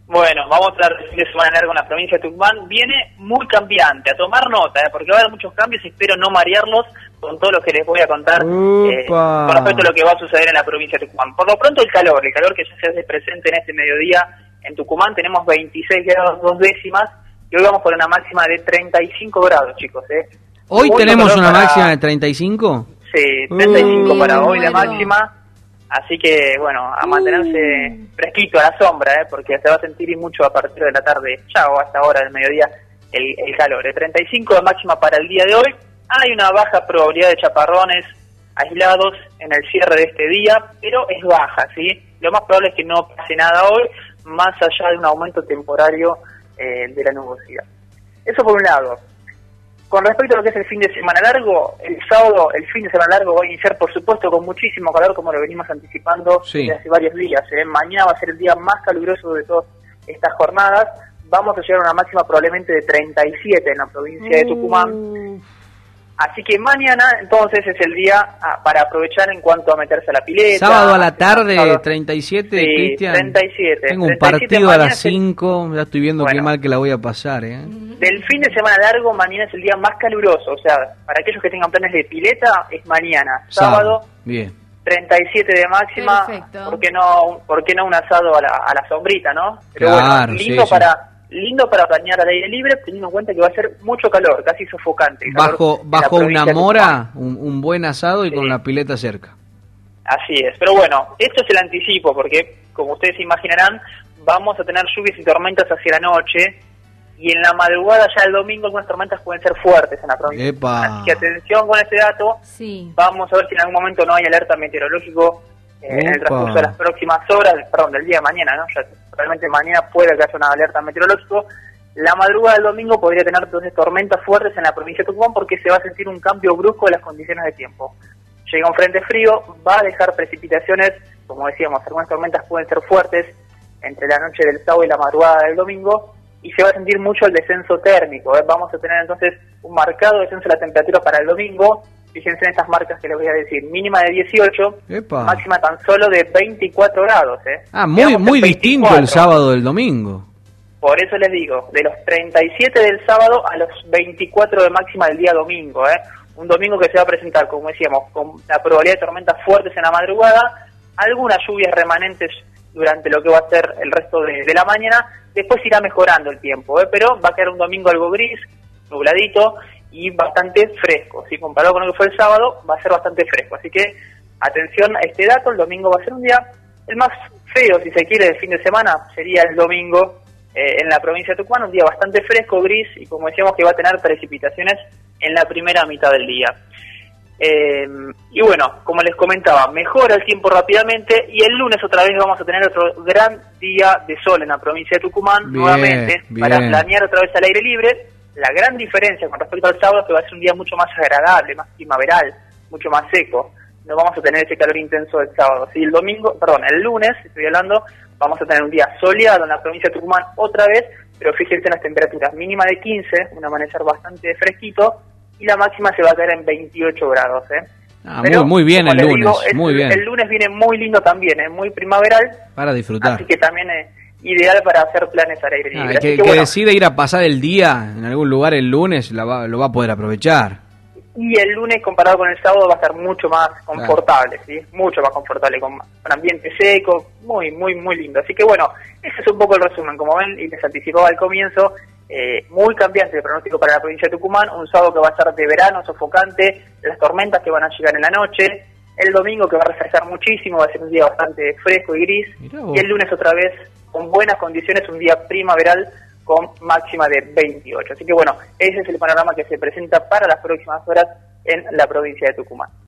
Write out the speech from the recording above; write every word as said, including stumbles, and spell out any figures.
Bueno, vamos a hablar de fin de semana largo en la provincia de Tucumán. Viene muy cambiante, a tomar nota, ¿eh? Porque va a haber muchos cambios y espero no marearlos con todo lo que les voy a contar eh, con respecto a lo que va a suceder en la provincia de Tucumán. Por lo pronto el calor, el calor que ya se hace presente en este mediodía en Tucumán, tenemos veintiséis grados dos décimas y hoy vamos por una máxima de treinta y cinco grados, chicos. ¿eh? ¿Hoy muy tenemos una para... máxima de treinta y cinco? Sí, treinta y cinco uh, para hoy bueno. La máxima. Así que, bueno, a mantenerse uh. fresquito a la sombra, ¿eh? Porque se va a sentir mucho a partir de la tarde, ya o hasta ahora del mediodía, el, el calor. El treinta y cinco de máxima para el día de hoy. Hay una baja probabilidad de chaparrones aislados en el cierre de este día, pero es baja, ¿sí? Lo más probable es que no pase nada hoy, más allá de un aumento temporario eh, de la nubosidad. Eso por un lado. Con respecto a lo que es el fin de semana largo, el sábado, el fin de semana largo va a iniciar, por supuesto, con muchísimo calor, como lo venimos anticipando sí. desde hace varios días. ¿eh? Mañana va a ser el día más caluroso de todas estas jornadas. Vamos a llegar a una máxima probablemente de treinta y siete en la provincia mm. de Tucumán. Así que mañana, entonces, es el día a, para aprovechar en cuanto a meterse a la pileta. Sábado a la tarde, treinta y siete, sí, Cristian. treinta y siete. Tengo un partido a las cinco, ya estoy viendo bueno, qué mal que la voy a pasar. ¿eh? Del fin de semana largo, mañana es el día más caluroso. O sea, para aquellos que tengan planes de pileta, es mañana. Sábado, sábado. Bien. treinta y siete de máxima. Perfecto. ¿Por qué no, por qué no un asado a la, a la sombrita, no? Pero claro, bueno, lindo sí, para... Sí. Lindo para bañar al aire libre, teniendo en cuenta que va a ser mucho calor, casi sofocante. Bajo bajo una mora, un, un buen asado y sí. con la pileta cerca. Así es, pero bueno, esto es el anticipo, porque como ustedes se imaginarán, vamos a tener lluvias y tormentas hacia la noche, y en la madrugada ya el domingo algunas tormentas pueden ser fuertes en la provincia. Epa. Así que atención con este dato, sí. vamos a ver si en algún momento no hay alerta meteorológico eh, en el transcurso de las próximas horas, perdón, del día de mañana, ¿no? Ya realmente mañana puede que haya una alerta meteorológica. La madrugada del domingo podría tener entonces tormentas fuertes en la provincia de Tucumán porque se va a sentir un cambio brusco de las condiciones de tiempo. Llega un frente frío, va a dejar precipitaciones, como decíamos, algunas tormentas pueden ser fuertes entre la noche del sábado y la madrugada del domingo, y se va a sentir mucho el descenso térmico. ¿eh? Vamos a tener entonces un marcado descenso de la temperatura para el domingo. Fíjense en estas marcas que les voy a decir, mínima de dieciocho, Epa. máxima tan solo de veinticuatro grados. ¿eh? Ah, muy muy distinto el sábado del domingo. Por eso les digo, de los treinta y siete del sábado a los veinticuatro de máxima del día domingo. ¿eh? Un domingo que se va a presentar, como decíamos, con la probabilidad de tormentas fuertes en la madrugada, algunas lluvias remanentes durante lo que va a ser el resto de, de la mañana, después irá mejorando el tiempo, ¿eh? pero va a quedar un domingo algo gris, nubladito, y bastante fresco, si comparado con lo que fue el sábado, va a ser bastante fresco, así que atención a este dato, el domingo va a ser un día, el más feo, si se quiere, del fin de semana, sería el domingo eh, en la provincia de Tucumán, un día bastante fresco, gris, y como decíamos que va a tener precipitaciones en la primera mitad del día. Eh, y bueno, como les comentaba, mejora el tiempo rápidamente, y el lunes otra vez vamos a tener otro gran día de sol en la provincia de Tucumán, bien, nuevamente, bien. para planear otra vez al aire libre. La gran diferencia con respecto al sábado es que va a ser un día mucho más agradable, más primaveral, mucho más seco. No vamos a tener ese calor intenso del sábado. Sí, el domingo, perdón, el lunes, estoy hablando, vamos a tener un día soleado en la provincia de Tucumán otra vez, pero fíjense en las temperaturas, mínima de quince, un amanecer bastante fresquito, y la máxima se va a quedar en veintiocho grados. ¿eh? Ah, pero, muy, muy bien el lunes, digo, el, muy bien. El lunes viene muy lindo también, es muy primaveral. Para disfrutar. Así que también es ideal para hacer planes al aire libre. Ah, que, que, que bueno, decide ir a pasar el día en algún lugar el lunes, la va, lo va a poder aprovechar. Y el lunes comparado con el sábado va a estar mucho más confortable, claro. ¿sí? Mucho más confortable, con, con ambiente seco, muy, muy, muy lindo. Así que bueno, ese es un poco el resumen. Como ven, y les anticipaba al comienzo, eh, muy cambiante el pronóstico para la provincia de Tucumán, un sábado que va a estar de verano, sofocante, las tormentas que van a llegar en la noche, el domingo que va a refrescar muchísimo, va a ser un día bastante fresco y gris, y el lunes otra vez con buenas condiciones, un día primaveral con máxima de veintiocho. Así que bueno, ese es el panorama que se presenta para las próximas horas en la provincia de Tucumán.